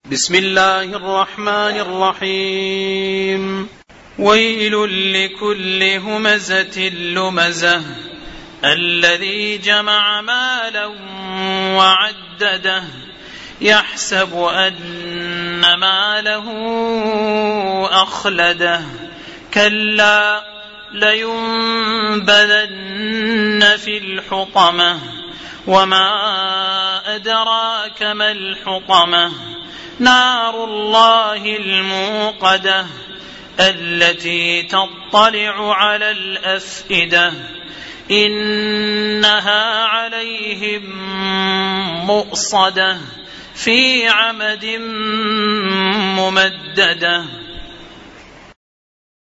بسم الله الرحمن الرحيم. ويل لكل همزة لمزة الذي جمع مالا وعدده يحسب أن ماله أخلده كلا لينبذن في الحطمة وما أدراك ما الحطمة نار الله الموقدة التي تطلع على الأفئدة إنها عليهم مؤصدة في عمد ممددة.